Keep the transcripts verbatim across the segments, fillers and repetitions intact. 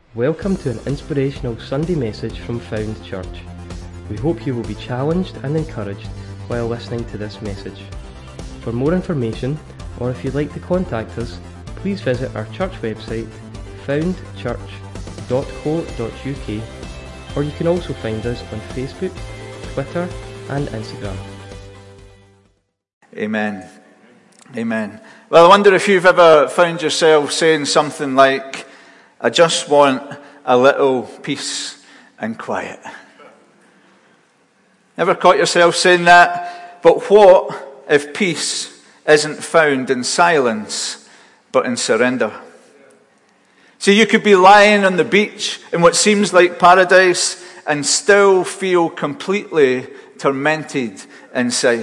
Welcome to an inspirational Sunday message from Found Church. We hope you will be challenged and encouraged while listening to this message. For more information, or if you'd like to contact us, please visit our church website, found church dot co dot u k, or you can also find us on Facebook, Twitter and Instagram. Amen. Amen. Well, I wonder if you've ever found yourself saying something like, I just want a little peace and quiet. Ever caught yourself saying that? But what if peace isn't found in silence, but in surrender? See, you could be lying on the beach in what seems like paradise and still feel completely tormented inside.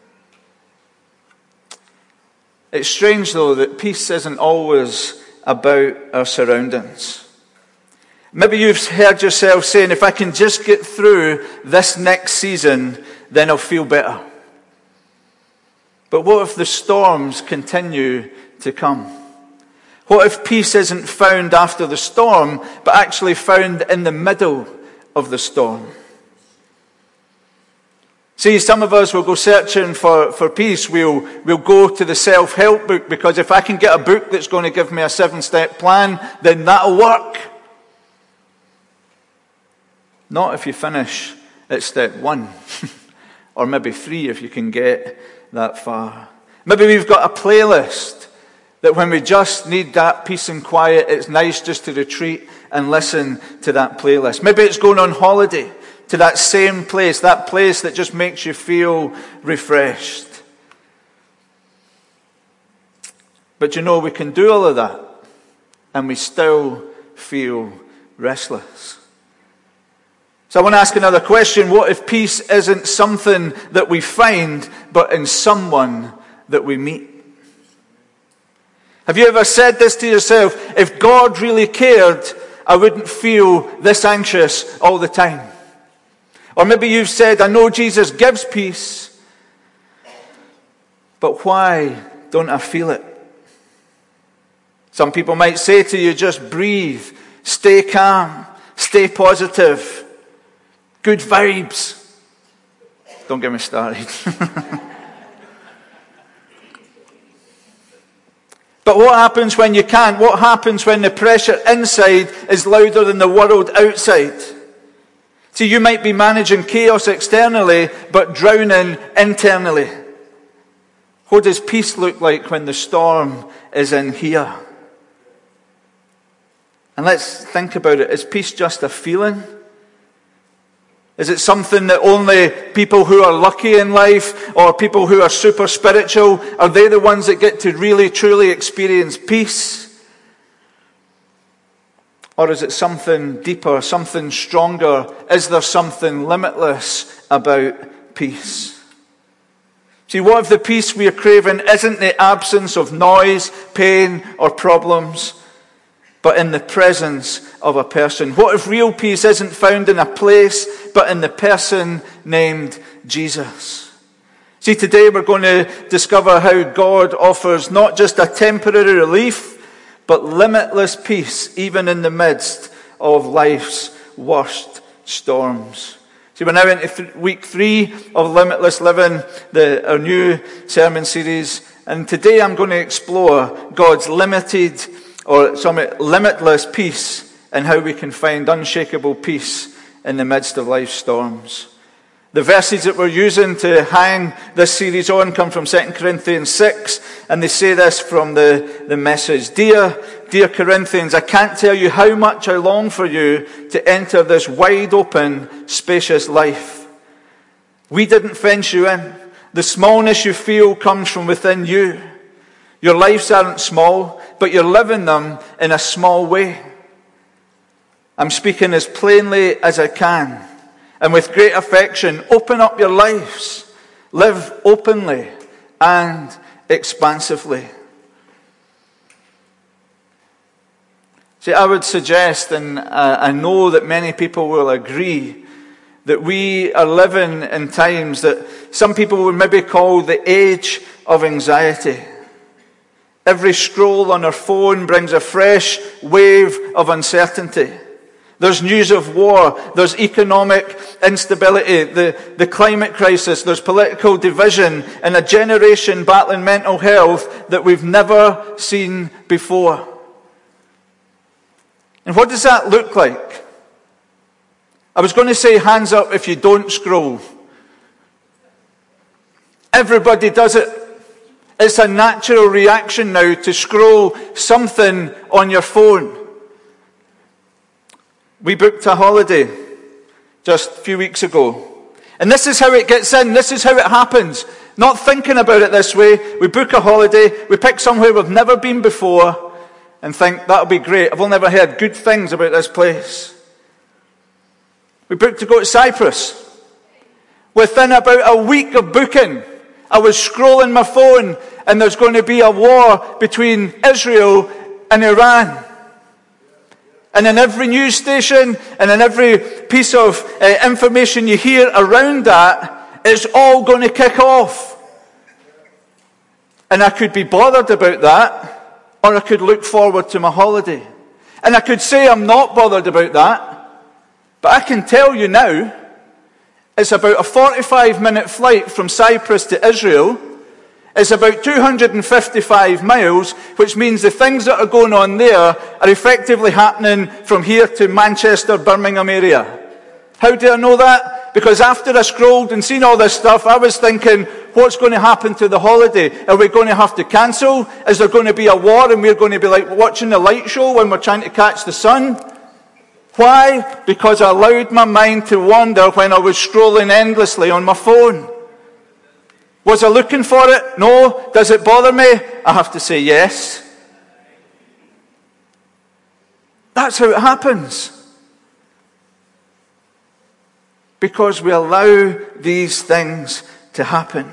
It's strange, though, that peace isn't always about our surroundings. Maybe you've heard yourself saying, if I can just get through this next season, then I'll feel better. But what if the storms continue to come? What if peace isn't found after the storm, but actually found in the middle of the storm? See, some of us will go searching for, for peace. We'll, we'll go to the self-help book, because if I can get a book that's going to give me a seven-step plan, then that'll work. Not if you finish at step one, or maybe three if you can get that far. Maybe we've got a playlist that when we just need that peace and quiet, it's nice just to retreat and listen to that playlist. Maybe it's going on holiday to that same place, that place that just makes you feel refreshed. But you know, we can do all of that, and we still feel restless. So I want to ask another question. What if peace isn't something that we find, but in someone that we meet? Have you ever said this to yourself? If God really cared, I wouldn't feel this anxious all the time. Or maybe you've said, I know Jesus gives peace, but why don't I feel it? Some people might say to you, just breathe, stay calm, stay positive, good vibes. Don't get me started. But what happens when you can't? What happens when the pressure inside is louder than the world outside? See, you might be managing chaos externally, but drowning internally. What does peace look like when the storm is in here? And let's think about it. Is peace just a feeling? Is it something that only people who are lucky in life, or people who are super spiritual, are they the ones that get to really, truly experience peace? Or is it something deeper, something stronger? Is there something limitless about peace? See, what if the peace we are craving isn't the absence of noise, pain, or problems, but in the presence of a person? What if real peace isn't found in a place, but in the person named Jesus? See, today we're going to discover how God offers not just a temporary relief, but limitless peace, even in the midst of life's worst storms. See, we're now into th- week three of Limitless Living, the, our new sermon series. And today I'm going to explore God's limited, or sorry, limitless peace, and how we can find unshakable peace in the midst of life's storms. The verses that we're using to hang this series on come from Second Corinthians six, and they say this from the, the message. Dear, dear Corinthians, I can't tell you how much I long for you to enter this wide open, spacious life. We didn't fence you in. The smallness you feel comes from within you. Your lives aren't small, but you're living them in a small way. I'm speaking as plainly as I can. And with great affection, open up your lives. Live openly and expansively. See, I would suggest, and I know that many people will agree, that we are living in times that some people would maybe call the age of anxiety. Every scroll on our phone brings a fresh wave of uncertainty. There's news of war, there's economic instability, the, the climate crisis, there's political division, and a generation battling mental health that we've never seen before. And what does that look like? I was going to say hands up if you don't scroll. Everybody does it. It's a natural reaction now to scroll something on your phone. We booked a holiday just a few weeks ago. And this is how it gets in. This is how it happens. Not thinking about it this way. We book a holiday. We pick somewhere we've never been before and think, that'll be great. I've only ever heard good things about this place. We booked to go to Cyprus. Within about a week of booking, I was scrolling my phone and there's going to be a war between Israel and Iran. And in every news station and in every piece of uh, information you hear around that, it's all going to kick off. And I could be bothered about that, or I could look forward to my holiday. And I could say I'm not bothered about that, but I can tell you now, it's about a forty-five minute flight from Cyprus to Israel. It's about two hundred fifty-five miles, which means the things that are going on there are effectively happening from here to Manchester, Birmingham area. How do I know that? Because after I scrolled and seen all this stuff, I was thinking, what's going to happen to the holiday? Are we going to have to cancel? Is there going to be a war and we're going to be like watching the light show when we're trying to catch the sun? Why? Because I allowed my mind to wander when I was scrolling endlessly on my phone. Was I looking for it? No. Does it bother me? I have to say yes. That's how it happens. Because we allow these things to happen.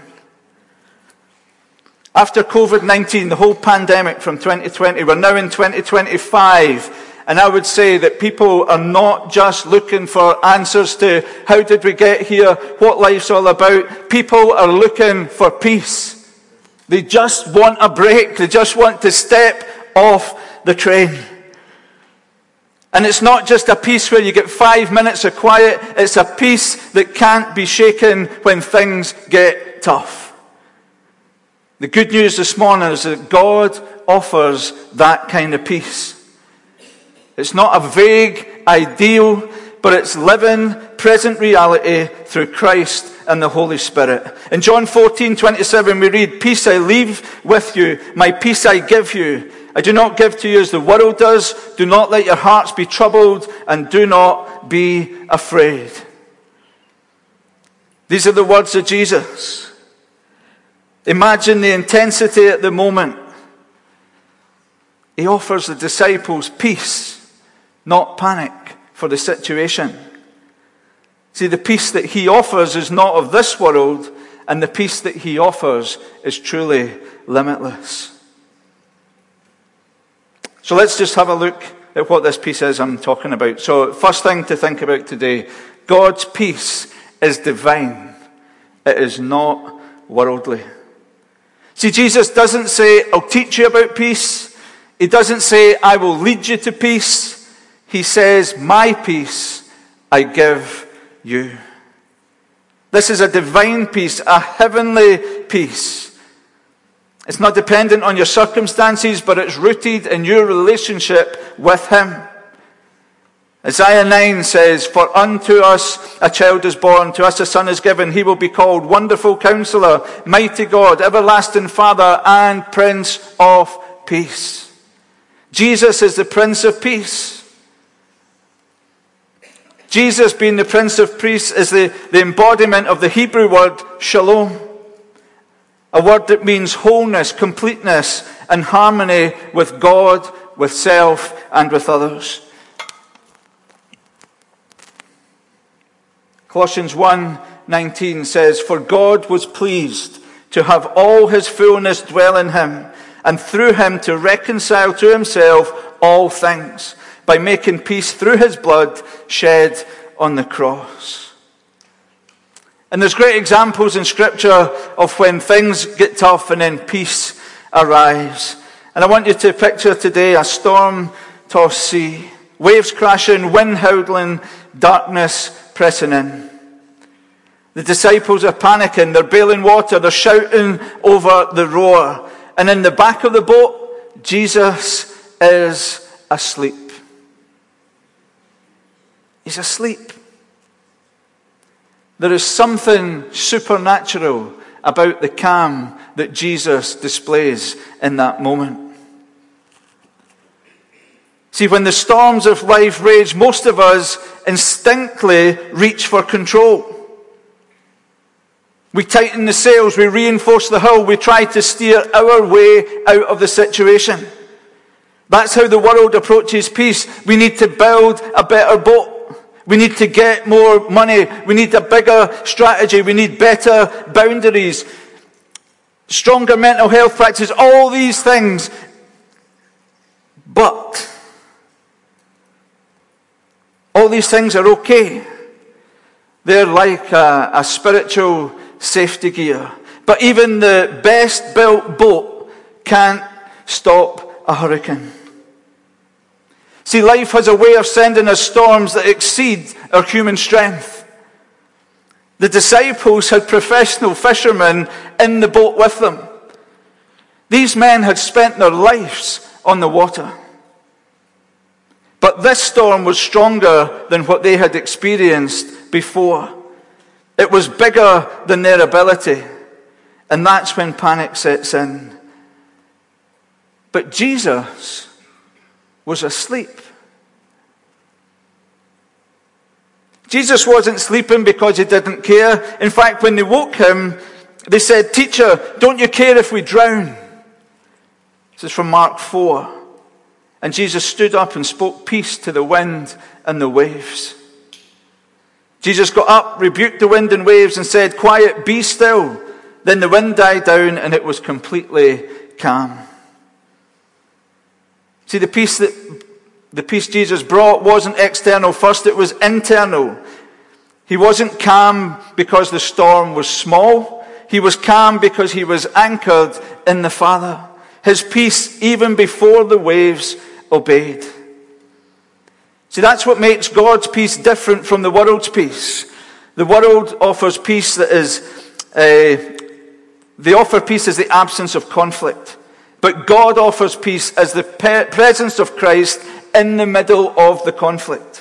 After covid nineteen, the whole pandemic from twenty twenty, we're now in twenty twenty-five. And I would say that people are not just looking for answers to how did we get here, what life's all about. People are looking for peace. They just want a break. They just want to step off the train. And it's not just a peace where you get five minutes of quiet. It's a peace that can't be shaken when things get tough. The good news this morning is that God offers that kind of peace. It's not a vague ideal, but it's living, present reality through Christ and the Holy Spirit. In John fourteen twenty-seven we read, "Peace I leave with you, my peace I give you. I do not give to you as the world does. Do not let your hearts be troubled, and do not be afraid." These are the words of Jesus. Imagine the intensity at the moment. He offers the disciples peace, not panic for the situation. See, the peace that he offers is not of this world, and the peace that he offers is truly limitless. So let's just have a look at what this peace is I'm talking about. So first thing to think about today, God's peace is divine. It is not worldly. See, Jesus doesn't say, I'll teach you about peace. He doesn't say, I will lead you to peace. He says, my peace I give you. This is a divine peace, a heavenly peace. It's not dependent on your circumstances, but it's rooted in your relationship with him. Isaiah nine says, "For unto us a child is born, to us a son is given. He will be called Wonderful Counselor, Mighty God, Everlasting Father, and Prince of Peace." Jesus is the Prince of Peace. Jesus, being the Prince of Peace, is the, the embodiment of the Hebrew word shalom. A word that means wholeness, completeness, and harmony with God, with self, and with others. Colossians one nineteen says, "For God was pleased to have all his fullness dwell in him, and through him to reconcile to himself all things, by making peace through his blood shed on the cross." And there's great examples in Scripture of when things get tough and then peace arrives. And I want you to picture today a storm-tossed sea, waves crashing, wind howling, darkness pressing in. The disciples are panicking, they're bailing water, they're shouting over the roar. And in the back of the boat, Jesus is asleep. He's asleep. There is something supernatural about the calm that Jesus displays in that moment. See, when the storms of life rage, most of us instinctively reach for control. We tighten the sails, we reinforce the hull, we try to steer our way out of the situation. That's how the world approaches peace. We need to build a better boat. We need to get more money. We need a bigger strategy. We need better boundaries, stronger mental health practices, all these things. But all these things are okay. They're like a, a spiritual safety gear. But even the best built boat can't stop a hurricane. See, life has a way of sending us storms that exceed our human strength. The disciples had professional fishermen in the boat with them. These men had spent their lives on the water. But this storm was stronger than what they had experienced before. It was bigger than their ability. And that's when panic sets in. But Jesus was asleep. Jesus wasn't sleeping because he didn't care. In fact, when they woke him, they said, "Teacher, don't you care if we drown?" This is from Mark four. And Jesus stood up and spoke peace to the wind and the waves. Jesus got up, rebuked the wind and waves, and said, "Quiet, be still." Then the wind died down and it was completely calm. See, the peace that the peace Jesus brought wasn't external first, it was internal. He wasn't calm because the storm was small. He was calm because he was anchored in the Father. His peace, even before the waves obeyed. See, that's what makes God's peace different from the world's peace. The world offers peace that is, uh, they offer peace as the absence of conflict. But God offers peace as the presence of Christ in the middle of the conflict.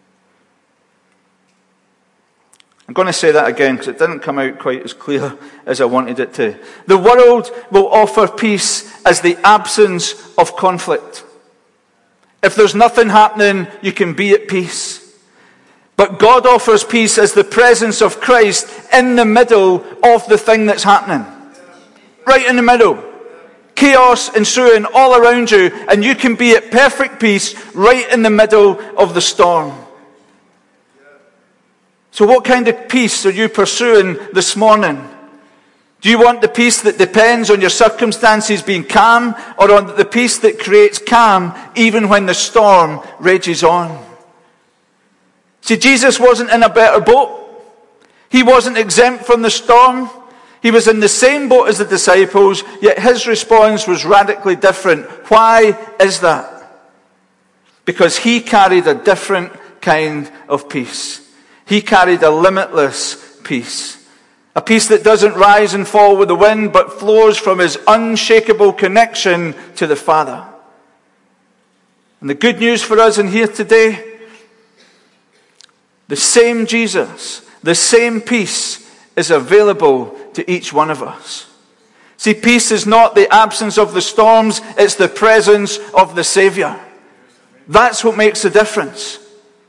I'm going to say that again because it didn't come out quite as clear as I wanted it to. The world will offer peace as the absence of conflict. If there's nothing happening, you can be at peace. But God offers peace as the presence of Christ in the middle of the thing that's happening. Right in the middle. Chaos ensuing all around you, and you can be at perfect peace right in the middle of the storm. So what kind of peace are you pursuing this morning? Do you want the peace that depends on your circumstances being calm, or on the peace that creates calm even when the storm rages on? See, Jesus wasn't in a better boat. He wasn't exempt from the storm. He was in the same boat as the disciples, yet his response was radically different. Why is that? Because he carried a different kind of peace. He carried a limitless peace. A peace that doesn't rise and fall with the wind, but flows from his unshakable connection to the Father. And the good news for us in here today, the same Jesus, the same peace is available to each one of us. See, peace is not the absence of the storms, it's the presence of the Savior. That's what makes the difference.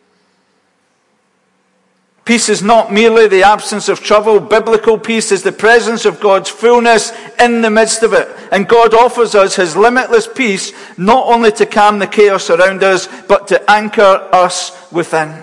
Peace is not merely the absence of trouble. Biblical peace is the presence of God's fullness in the midst of it. And God offers us his limitless peace, not only to calm the chaos around us, but to anchor us within.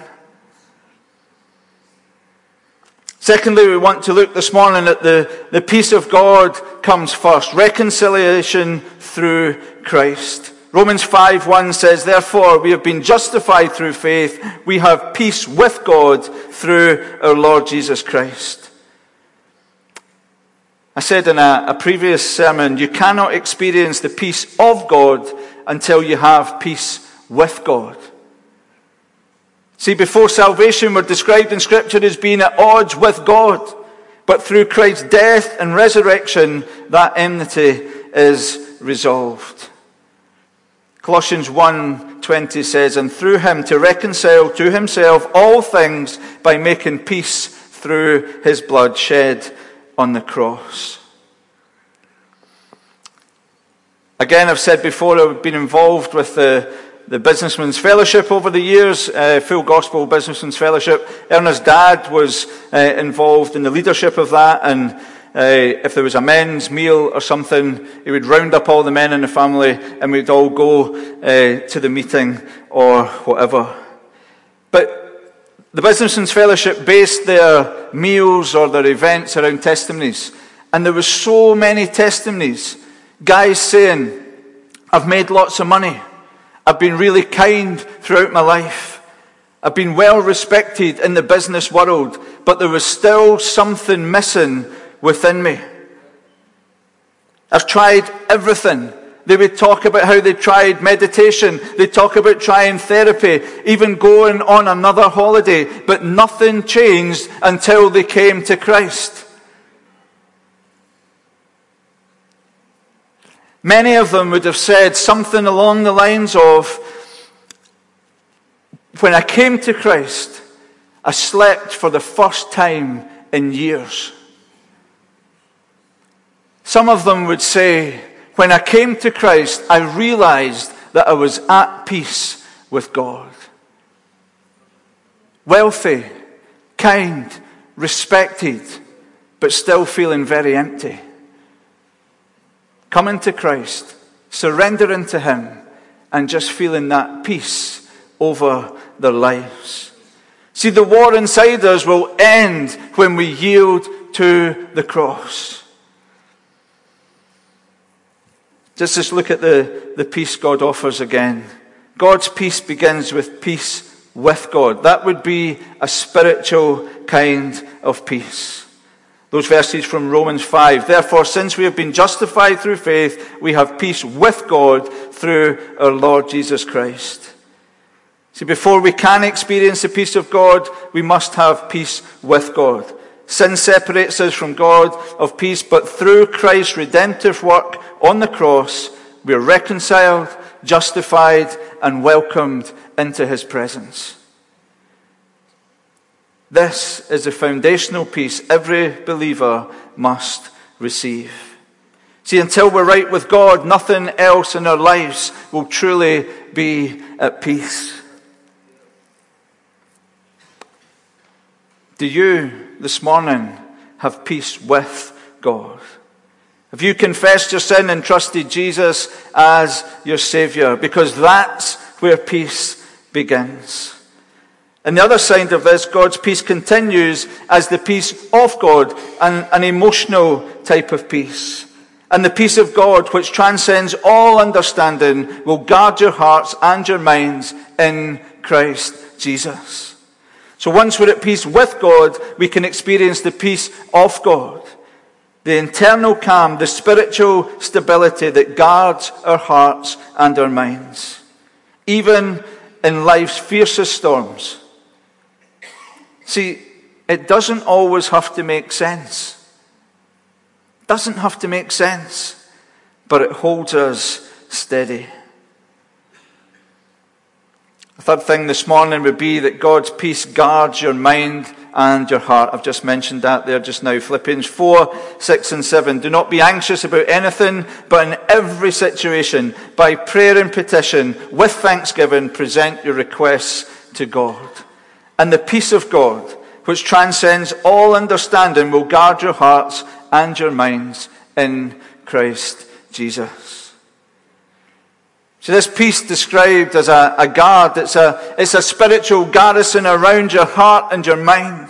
Secondly, we want to look this morning at the, the peace of God comes first. Reconciliation through Christ. Romans five one says, "Therefore we have been justified through faith. We have peace with God through our Lord Jesus Christ." I said in a, a previous sermon, you cannot experience the peace of God until you have peace with God. See, before salvation, we're described in Scripture as being at odds with God. But through Christ's death and resurrection, that enmity is resolved. Colossians one twenty says, and through him to reconcile to himself all things by making peace through his blood shed on the cross. Again, I've said before, I've been involved with the, the Businessmen's Fellowship over the years, uh, Full Gospel Businessmen's Fellowship. Erna's dad was uh, involved in the leadership of that, and uh, if there was a men's meal or something, he would round up all the men in the family and we'd all go uh, to the meeting or whatever. But the Businessmen's Fellowship based their meals or their events around testimonies. And there were so many testimonies. Guys saying, I've made lots of money. I've been really kind throughout my life. I've been well respected in the business world, but there was still something missing within me. I've tried everything. They would talk about how they tried meditation. They'd talk about trying therapy, even going on another holiday, but nothing changed until they came to Christ. Many of them would have said something along the lines of, when I came to Christ, I slept for the first time in years. Some of them would say, when I came to Christ, I realized that I was at peace with God. Wealthy, kind, respected, but still feeling very empty. Coming to Christ, surrendering to him, and just feeling that peace over their lives. See, the war inside us will end when we yield to the cross. Just, just look at the, the peace God offers again. God's peace begins with peace with God. That would be a spiritual kind of peace. Those verses from Romans five. Therefore, since we have been justified through faith, we have peace with God through our Lord Jesus Christ. See, before we can experience the peace of God, we must have peace with God. Sin separates us from God of peace, but through Christ's redemptive work on the cross, we are reconciled, justified, and welcomed into his presence. This is the foundational peace every believer must receive. See, until we're right with God, nothing else in our lives will truly be at peace. Do you, this morning, have peace with God? Have you confessed your sin and trusted Jesus as your Savior? Because that's where peace begins. And the other side of this, God's peace continues as the peace of God, an, an emotional type of peace. And the peace of God, which transcends all understanding, will guard your hearts and your minds in Christ Jesus. So once we're at peace with God, we can experience the peace of God. The internal calm, the spiritual stability that guards our hearts and our minds. Even in life's fiercest storms. See, it doesn't always have to make sense. It doesn't have to make sense, but it holds us steady. The third thing this morning would be that God's peace guards your mind and your heart. I've just mentioned that there just now. Philippians four, six and seven. Do not be anxious about anything, but in every situation, by prayer and petition, with thanksgiving, present your requests to God. And the peace of God, which transcends all understanding, will guard your hearts and your minds in Christ Jesus. So this peace described as a, a guard, it's a, it's a spiritual garrison around your heart and your mind.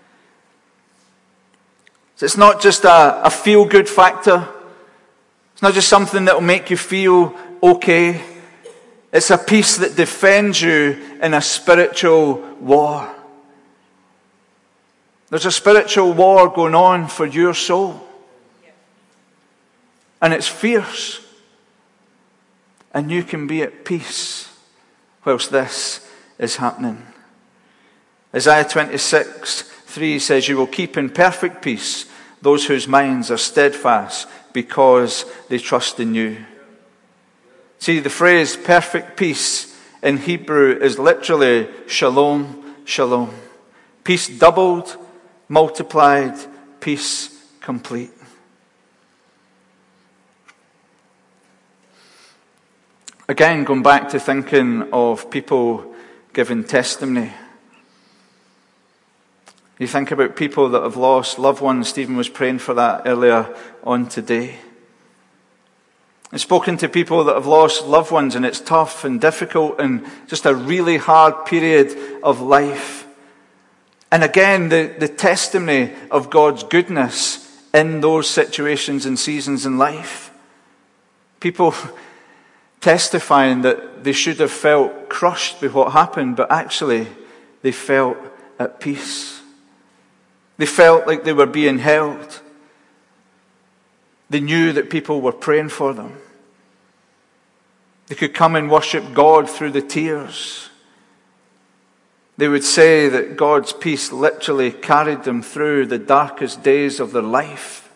So it's not just a, a feel-good factor. It's not just something that will make you feel okay. It's a peace that defends you in a spiritual war. There's a spiritual war going on for your soul. and it's fierce. And you can be at peace whilst this is happening. Isaiah twenty-six three says, you will keep in perfect peace those whose minds are steadfast because they trust in you. See, the phrase perfect peace in Hebrew is literally shalom, shalom. Peace doubled, multiplied, peace complete. Again, going back to thinking of people giving testimony. You think about people that have lost loved ones. Stephen was praying for that earlier on today. I've spoken to people that have lost loved ones, and it's tough and difficult and just a really hard period of life. And again, the, the testimony of God's goodness in those situations and seasons in life. People testifying that they should have felt crushed by what happened, but actually they felt at peace. They felt like they were being held. They knew that people were praying for them. They could come and worship God through the tears. They would say that God's peace literally carried them through the darkest days of their life.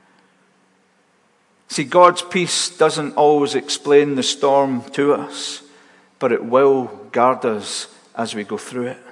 See, God's peace doesn't always explain the storm to us, but it will guard us as we go through it.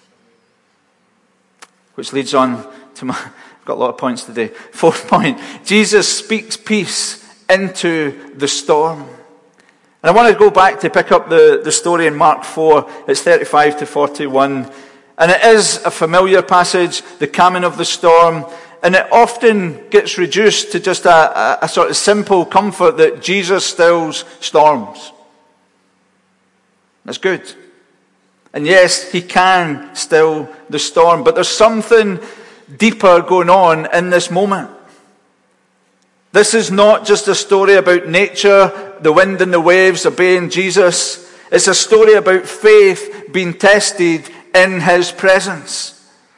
Which leads on to my, I've got a lot of points today. Fourth point, Jesus speaks peace into the storm. And I want to go back to pick up the, the story in Mark four. It's thirty-five to forty-one. And it is a familiar passage, the calming of the storm. And it often gets reduced to just a, a, a sort of simple comfort that Jesus stills storms. That's good. And yes, he can still the storm, but there's something deeper going on in this moment. This is not just a story about nature, the wind and the waves obeying Jesus. It's a story about faith being tested in his presence.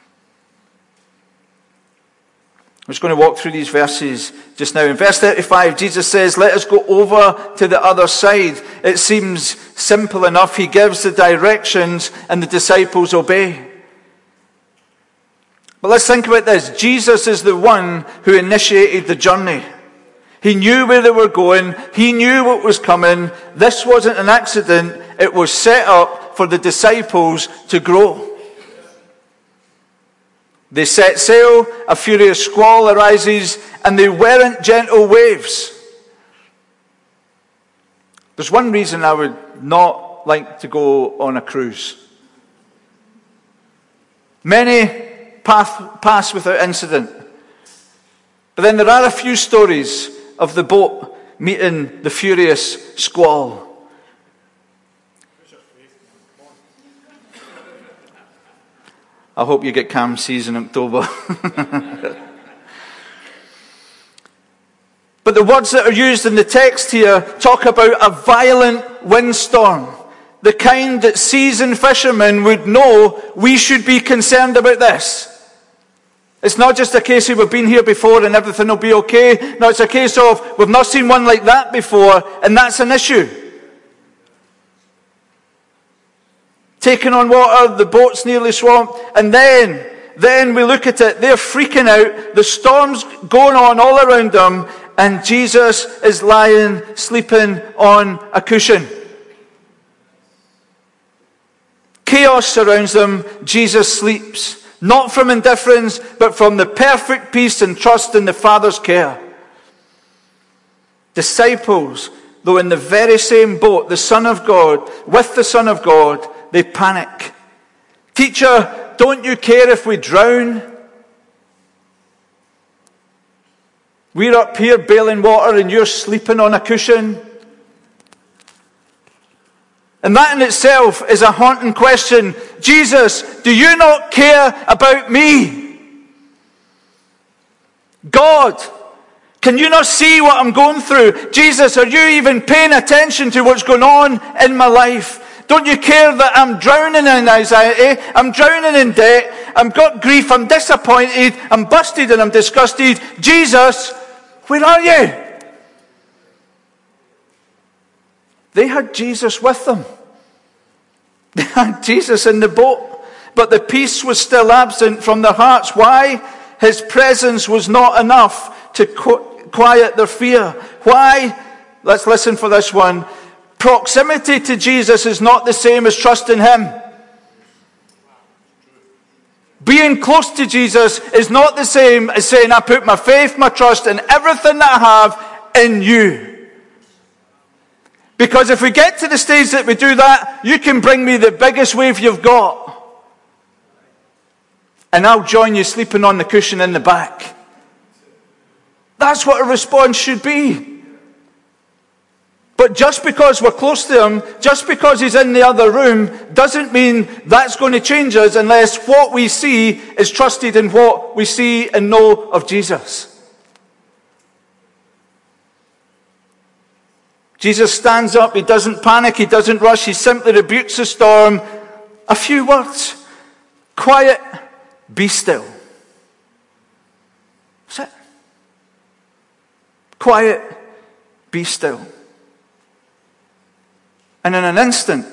I'm just going to walk through these verses just now. In verse thirty-five, Jesus says, let us go over to the other side. It seems simple enough. He gives the directions and the disciples obey. But let's think about this. Jesus is the one who initiated the journey. He knew where they were going. He knew what was coming. This wasn't an accident. It was set up for the disciples to grow. They set sail, a furious squall arises, and they weren't gentle waves. There's one reason I would not like to go on a cruise. Many path, pass without incident. But then there are a few stories of the boat meeting the furious squall. I hope you get calm seas in October. But the words that are used in the text here talk about a violent windstorm. The kind that seasoned fishermen would know we should be concerned about this. It's not just a case of we've been here before and everything will be okay. No, it's a case of we've not seen one like that before, and that's an issue. Taking on water, the boat's nearly swamped, and then, then we look at it, they're freaking out, the storm's going on all around them, and Jesus is lying, sleeping on a cushion. Chaos surrounds them, Jesus sleeps, not from indifference, but from the perfect peace and trust in the Father's care. Disciples, though in the very same boat, the Son of God, with the Son of God, they panic. Teacher, don't you care if we drown? We're up here bailing water and you're sleeping on a cushion. And that in itself is a haunting question. Jesus, do you not care about me? God, can you not see what I'm going through? Jesus, are you even paying attention to what's going on in my life? Don't you care that I'm drowning in anxiety? I'm drowning in debt. I've got grief. I'm disappointed. I'm busted and I'm disgusted. Jesus, where are you? They had Jesus with them. They had Jesus in the boat, but the peace was still absent from their hearts. Why? His presence was not enough to quiet their fear. Why? Let's listen for this one. Proximity to Jesus is not the same as trusting him. Being close to Jesus is not the same as saying, I put my faith, my trust, and everything that I have in you. Because if we get to the stage that we do that, you can bring me the biggest wave you've got. And I'll join you sleeping on the cushion in the back. That's what a response should be. But just because we're close to him, just because he's in the other room, doesn't mean that's going to change us unless what we see is trusted in what we see and know of Jesus. Jesus stands up, he doesn't panic, he doesn't rush, he simply rebukes the storm. A few words. Quiet, be still. That's it. Quiet, be still. And in an instant,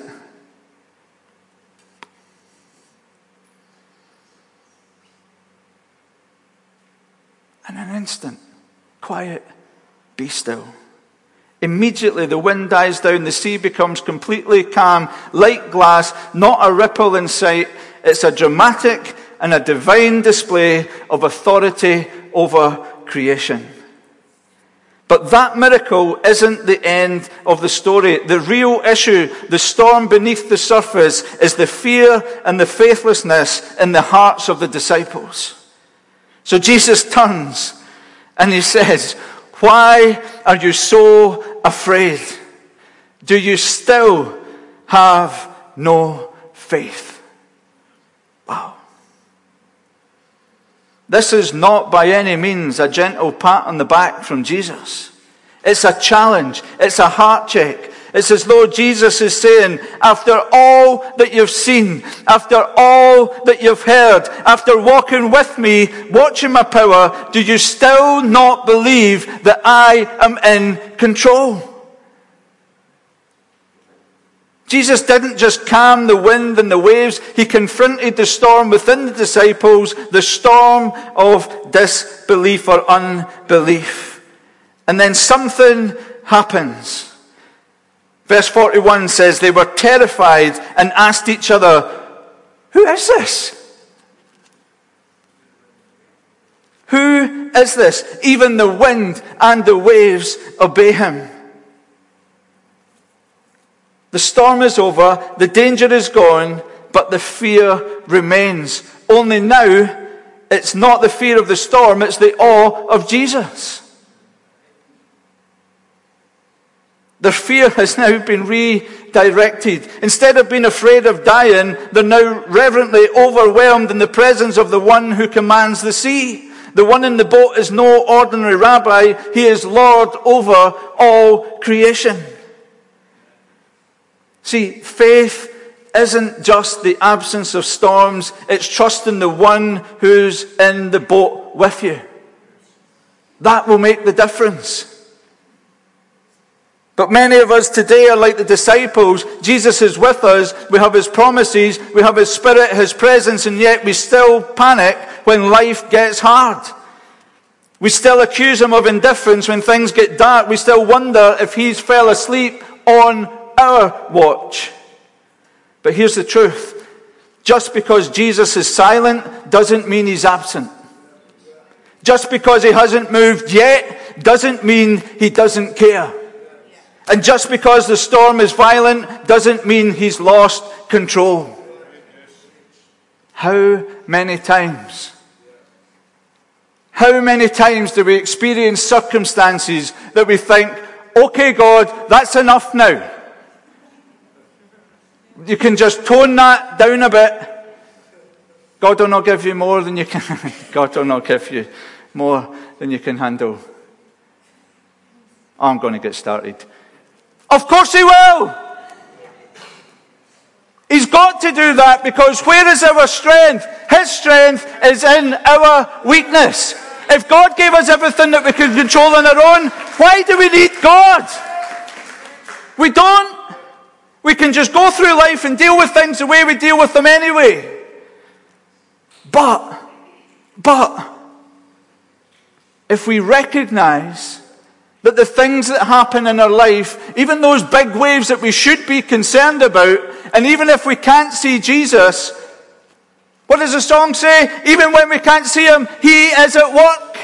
in an instant, quiet, be still. Immediately the wind dies down, the sea becomes completely calm, like glass, not a ripple in sight. It's a dramatic and a divine display of authority over creation. But that miracle isn't the end of the story. The real issue, the storm beneath the surface, is the fear and the faithlessness in the hearts of the disciples. So Jesus turns and he says, why are you so afraid? Do you still have no faith? Wow. This is not by any means a gentle pat on the back from Jesus. It's a challenge. It's a heart check. It's as though Jesus is saying, after all that you've seen, after all that you've heard, after walking with me, watching my power, do you still not believe that I am in control? Jesus didn't just calm the wind and the waves. He confronted the storm within the disciples, the storm of disbelief or unbelief. And then something happens. Verse forty-one says, they were terrified and asked each other, who is this? Who is this? Even the wind and the waves obey him. The storm is over, the danger is gone, but the fear remains. Only now, it's not the fear of the storm, it's the awe of Jesus. Their fear has now been redirected. Instead of being afraid of dying, they're now reverently overwhelmed in the presence of the one who commands the sea. The one in the boat is no ordinary rabbi. He is Lord over all creation. See, faith isn't just the absence of storms. It's trusting the one who's in the boat with you. That will make the difference. But many of us today are like the disciples. Jesus is with us. We have his promises. We have his spirit, his presence, and yet we still panic when life gets hard. We still accuse him of indifference when things get dark. We still wonder if he's fell asleep on our watch. But here's the truth. Just because Jesus is silent doesn't mean he's absent. Just because he hasn't moved yet doesn't mean he doesn't care. And just because the storm is violent doesn't mean he's lost control. How many times? How many times do we experience circumstances that we think, okay, God, that's enough now. You can just tone that down a bit. God will not give you more than you can. God will not give you more than you can handle. I'm going to get started. Of course he will. He's got to do that because where is our strength? His strength is in our weakness. If God gave us everything that we could control on our own, why do we need God? We don't. We can just go through life and deal with things the way we deal with them anyway. But, but, if we recognize that the things that happen in our life, even those big waves that we should be concerned about, and even if we can't see Jesus, what does the song say? Even when we can't see him, he is at work.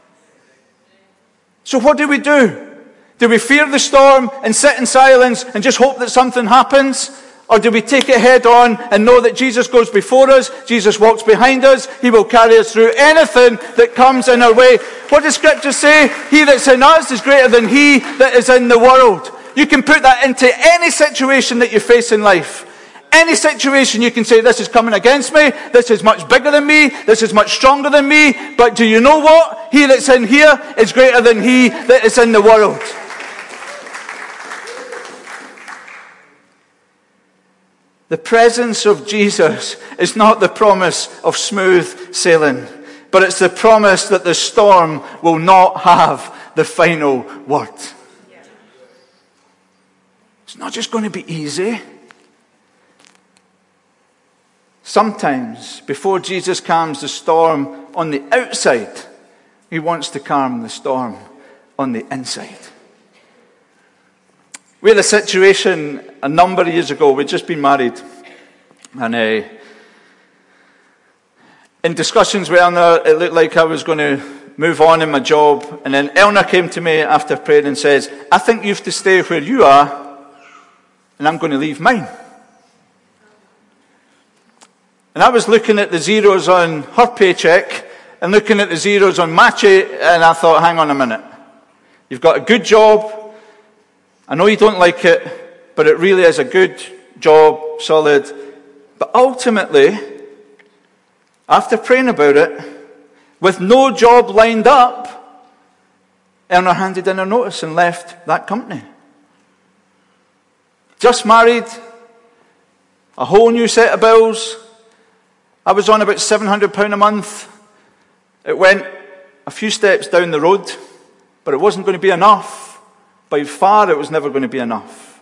So what do we do? Do we fear the storm and sit in silence and just hope that something happens? Or do we take it head on and know that Jesus goes before us, Jesus walks behind us, he will carry us through anything that comes in our way? What does Scripture say? He that's in us is greater than he that is in the world. You can put that into any situation that you face in life. Any situation you can say, this is coming against me, this is much bigger than me, this is much stronger than me, but do you know what? He that's in here is greater than he that is in the world. The presence of Jesus is not the promise of smooth sailing, but it's the promise that the storm will not have the final word. It's not just going to be easy. Sometimes, before Jesus calms the storm on the outside, he wants to calm the storm on the inside. We had a situation a number of years ago. We'd just been married. And uh, in discussions with Eleanor, it looked like I was going to move on in my job. And then Eleanor came to me after praying and says, I think you have to stay where you are, and I'm going to leave mine. And I was looking at the zeros on her paycheck and looking at the zeros on my check, and I thought, hang on a minute. You've got a good job. I know you don't like it, but it really is a good job, solid. But ultimately, after praying about it, with no job lined up, Eleanor handed in her notice and left that company. Just married, a whole new set of bills. I was on about seven hundred pounds a month. It went a few steps down the road, but it wasn't going to be enough. By far, it was never going to be enough.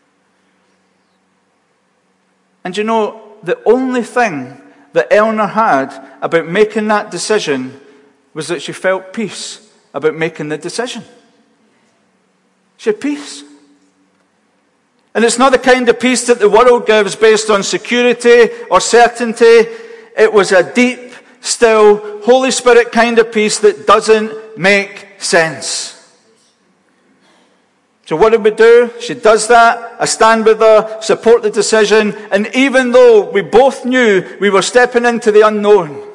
And you know, the only thing that Eleanor had about making that decision was that she felt peace about making the decision. She had peace. And it's not the kind of peace that the world gives based on security or certainty. It was a deep, still, Holy Spirit kind of peace that doesn't make sense. So what did we do? She does that. I stand with her, support the decision. And even though we both knew we were stepping into the unknown,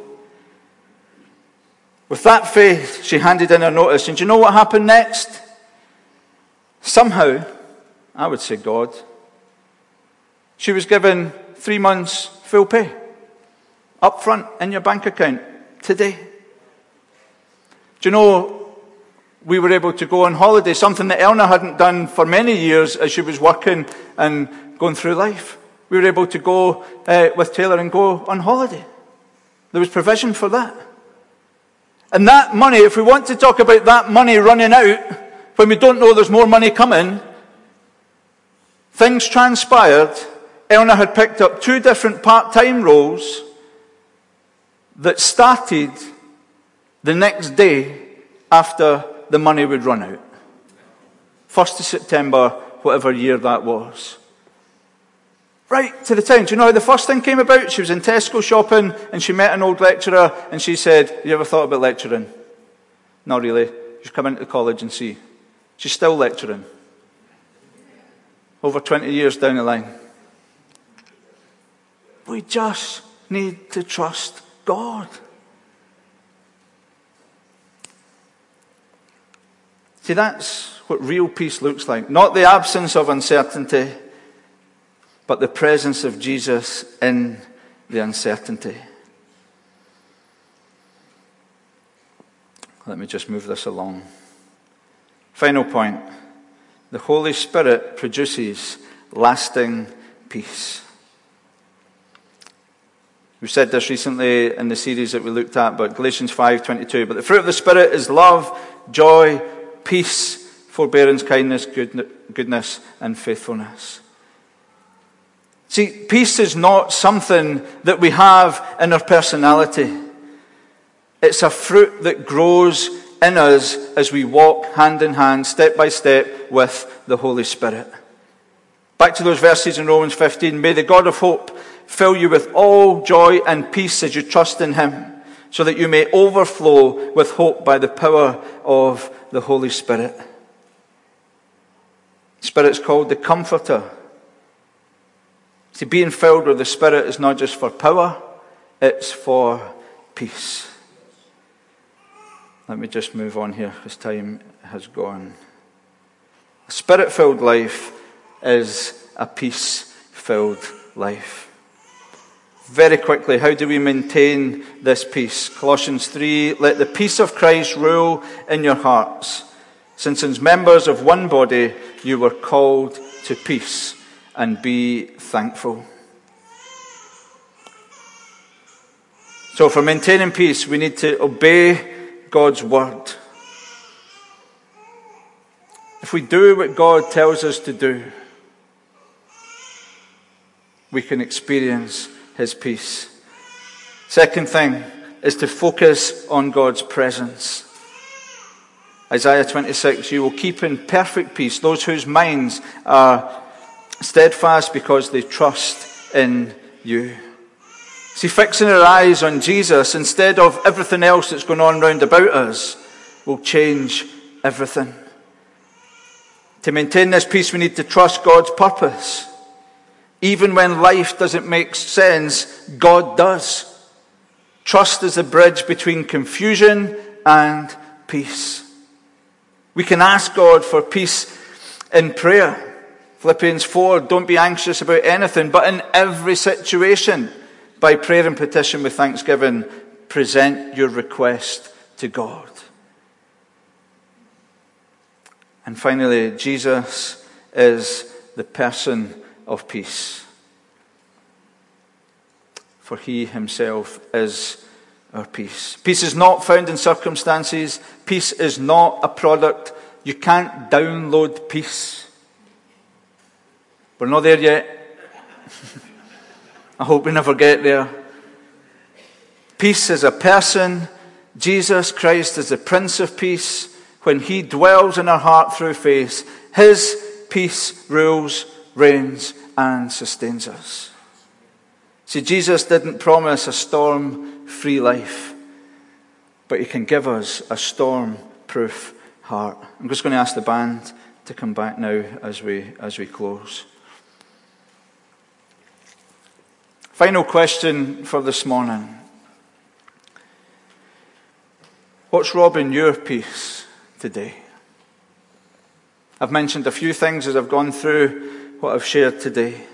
with that faith, she handed in her notice. And do you know what happened next? Somehow, I would say God, she was given three months full pay, up front in your bank account, today. Do you know, we were able to go on holiday, something that Eleanor hadn't done for many years as she was working and going through life. We were able to go uh, with Taylor and go on holiday. There was provision for that. And that money, if we want to talk about that money running out, when we don't know there's more money coming, things transpired. Eleanor had picked up two different part-time roles that started the next day after the money would run out. first of September, whatever year that was. Right to the time. Do you know how the first thing came about? She was in Tesco shopping and she met an old lecturer and she said, "Have you ever thought about lecturing?" "Not really. Just come into college and see." She's still lecturing. Over twenty years down the line. We just need to trust God. See, that's what real peace looks like. Not the absence of uncertainty, but the presence of Jesus in the uncertainty. Let me just move this along. Final point. The Holy Spirit produces lasting peace. We said this recently in the series that we looked at, but Galatians five twenty-two. But the fruit of the Spirit is love, joy, peace, forbearance, kindness, goodness, and faithfulness. See, peace is not something that we have in our personality. It's a fruit that grows in us as we walk hand in hand, step by step, with the Holy Spirit. Back to those verses in Romans fifteen. May the God of hope fill you with all joy and peace as you trust in him, so that you may overflow with hope by the power of the Holy Spirit. The Spirit's called the Comforter. See, being filled with the Spirit is not just for power, it's for peace. Let me just move on here because time has gone. A Spirit-filled life is a peace-filled life. Very quickly, how do we maintain this peace? Colossians three, let the peace of Christ rule in your hearts, since as members of one body you were called to peace, and be thankful. So for maintaining peace, we need to obey God's word. If we do what God tells us to do, we can experience his peace. Second thing is to focus on God's presence. Isaiah twenty-six, you will keep in perfect peace those whose minds are steadfast because they trust in you. See, fixing our eyes on Jesus instead of everything else that's going on round about us will change everything. To maintain this peace, we need to trust God's purpose. Even when life doesn't make sense, God does. Trust is the bridge between confusion and peace. We can ask God for peace in prayer. Philippians four, don't be anxious about anything, but in every situation, by prayer and petition with thanksgiving, present your request to God. And finally, Jesus is the person of peace. For he himself is our peace. Peace is not found in circumstances. Peace is not a product. You can't download peace. We're not there yet. I hope we never get there. Peace is a person. Jesus Christ is the Prince of Peace. When he dwells in our heart through faith, his peace rules, reigns, and sustains us. See, Jesus didn't promise a storm-free life, but he can give us a storm-proof heart. I'm just going to ask the band to come back now as we as we close. Final question for this morning. What's robbing your peace today? I've mentioned a few things as I've gone through what I've shared today.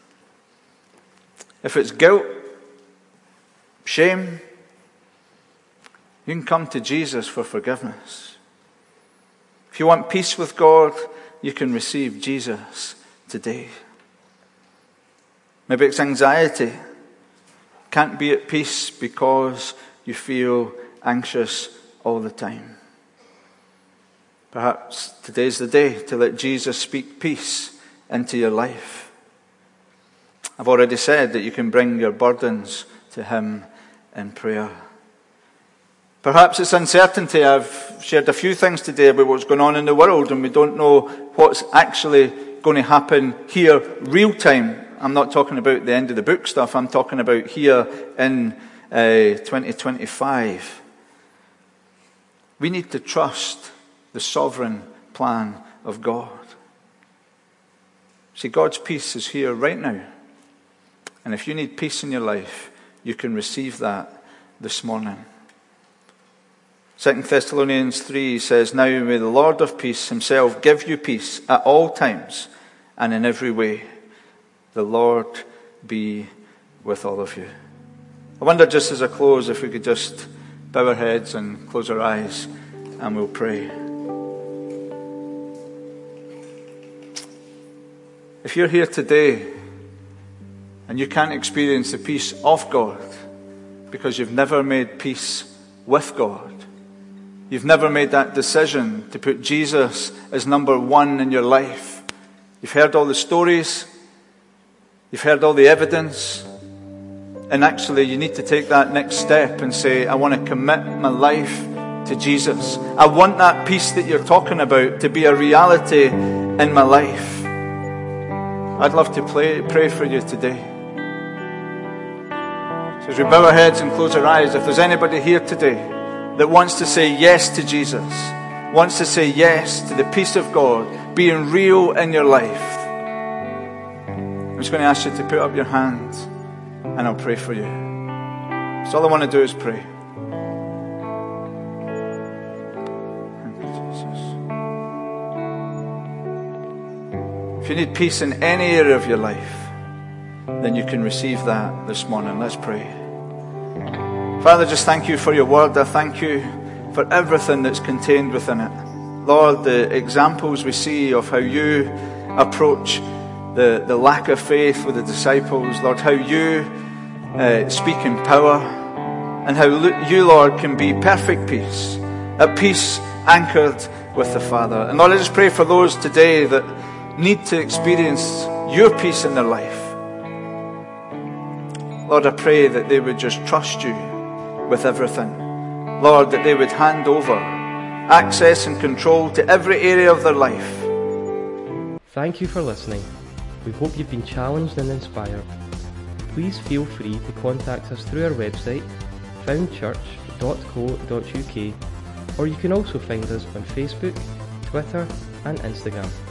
If it's guilt, shame, you can come to Jesus for forgiveness. If you want peace with God, you can receive Jesus today. Maybe it's anxiety. Can't be at peace because you feel anxious all the time. Perhaps today's the day to let Jesus speak peace into your life. I've already said that you can bring your burdens to him in prayer. Perhaps it's uncertainty. I've shared a few things today about what's going on in the world, and we don't know what's actually going to happen here real time. I'm not talking about the end of the book stuff. I'm talking about here in uh, twenty twenty-five. We need to trust the sovereign plan of God. See, God's peace is here right now. And if you need peace in your life, you can receive that this morning. Second Thessalonians three says, now may the Lord of peace himself give you peace at all times and in every way. The Lord be with all of you. I wonder, just as I close, if we could just bow our heads and close our eyes and we'll pray. If you're here today and you can't experience the peace of God because you've never made peace with God, You've never made that decision to put Jesus as number one in your life. You've heard all the stories. You've heard all the evidence. And actually, you need to take that next step and say, I want to commit my life to Jesus. I want that peace that you're talking about to be a reality in my life. I'd love to play, pray for you today. So as we bow our heads and close our eyes, if there's anybody here today that wants to say yes to Jesus, wants to say yes to the peace of God being real in your life, I'm just going to ask you to put up your hand and I'll pray for you. So all I want to do is pray. Thank you, Jesus. If you need peace in any area of your life, then you can receive that this morning. Let's pray. Father, just thank you for your word. I thank you for everything that's contained within it. Lord, the examples we see of how you approach the, the lack of faith with the disciples. Lord, how you uh, speak in power, and how you, Lord, can be perfect peace, a peace anchored with the Father. And Lord, I just pray for those today that need to experience your peace in their life. Lord, I pray that they would just trust you with everything. Lord, that they would hand over access and control to every area of their life. Thank you for listening. We hope you've been challenged and inspired. Please feel free to contact us through our website, found church dot co dot uk, or you can also find us on Facebook, Twitter and Instagram.